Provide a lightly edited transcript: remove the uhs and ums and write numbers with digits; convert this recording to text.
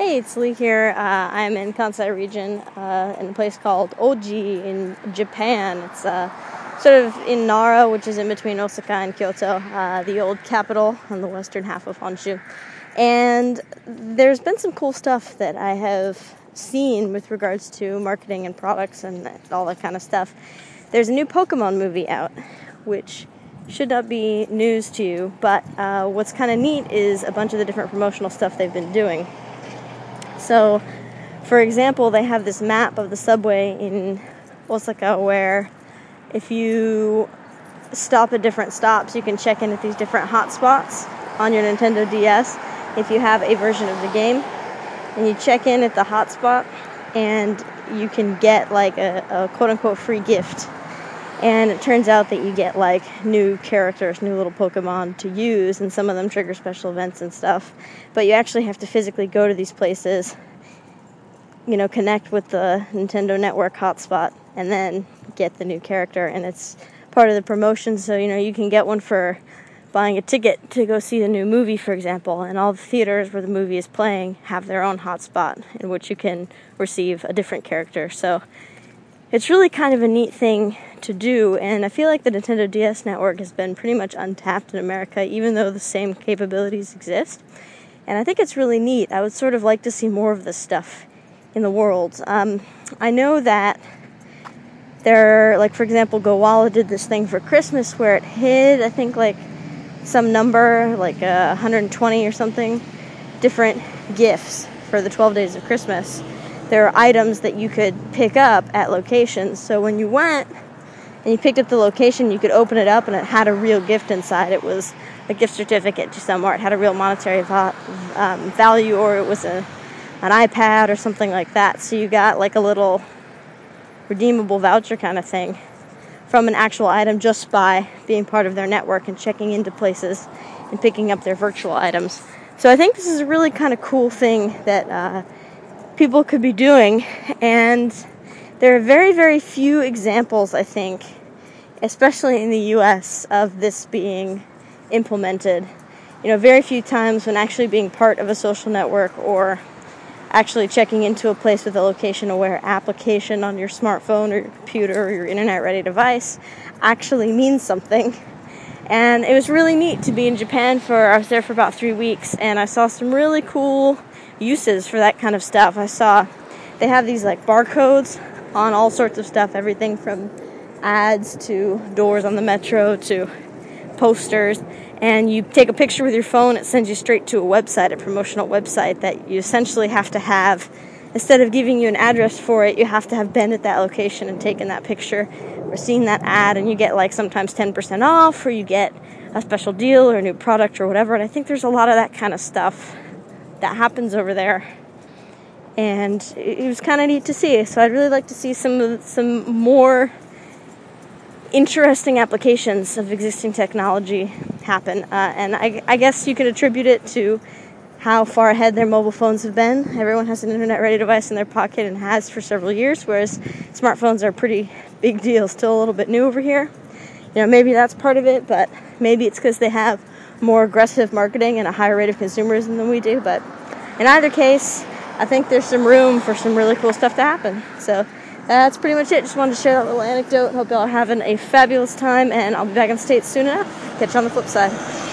Hey, it's Lee here. I'm in Kansai region in a place called Oji in Japan. It's sort of in Nara, which is in between Osaka and Kyoto, the old capital on the western half of Honshu. And there's been some cool stuff that I have seen with regards to marketing and products and all that kind of stuff. There's a new Pokemon movie out, which should not be news to you, but what's kind of neat is a bunch of the different promotional stuff they've been doing. So, for example, they have this map of the subway in Osaka where if you stop at different stops, you can check in at these different hotspots on your Nintendo DS if you have a version of the game. And you check in at the hotspot and you can get like a quote-unquote free gift. And it turns out that you get like new characters, new little Pokemon to use, and some of them trigger special events and stuff. But you actually have to physically go to these places, connect with the Nintendo Network hotspot, and then get the new character. And it's part of the promotion, so you can get one for buying a ticket to go see the new movie, for example. And all the theaters where the movie is playing have their own hotspot in which you can receive a different character. So it's really kind of a neat thing to do, and I feel like the Nintendo DS network has been pretty much untapped in America, even though the same capabilities exist. And I think it's really neat. I would sort of like to see more of this stuff in the world. I know that for example, Gowalla did this thing for Christmas where it hid, I think, some number, 120 or something, different gifts for the 12 days of Christmas. There are items that you could pick up at locations. So when you went and you picked up the location, you could open it up and it had a real gift inside. It was a gift certificate to somewhere. It had a real monetary value, or it was an iPad or something like that. So you got like a little redeemable voucher kind of thing from an actual item just by being part of their network and checking into places and picking up their virtual items. So I think this is a really kind of cool thing that people could be doing, and there are very, very few examples, I think, especially in the U.S., of this being implemented. Very few times when actually being part of a social network or actually checking into a place with a location-aware application on your smartphone or your computer or your internet-ready device actually means something. And it was really neat to be in Japan. I was there for about 3 weeks, and I saw some really cool uses for that kind of stuff. I saw they have these barcodes on all sorts of stuff, everything from ads to doors on the metro to posters, and you take a picture with your phone, it sends you straight to a website, a promotional website that you essentially have to have. Instead of giving you an address for it, you have to have been at that location and taken that picture or seen that ad, and you get sometimes 10% off, or you get a special deal or a new product or whatever. And I think there's a lot of that kind of stuff that happens over there, and it was kind of neat to see. So I'd really like to see some more interesting applications of existing technology happen, and I guess you could attribute it to how far ahead their mobile phones have been. Everyone has an internet-ready device in their pocket and has for several years, whereas smartphones are a pretty big deal, still a little bit new over here. Maybe that's part of it, but maybe it's because they have more aggressive marketing and a higher rate of consumerism than we do. But in either case, I think there's some room for some really cool stuff to happen. So that's pretty much it. Just wanted to share that little anecdote. Hope y'all are having a fabulous time, and I'll be back in the States soon enough. Catch you on the flip side.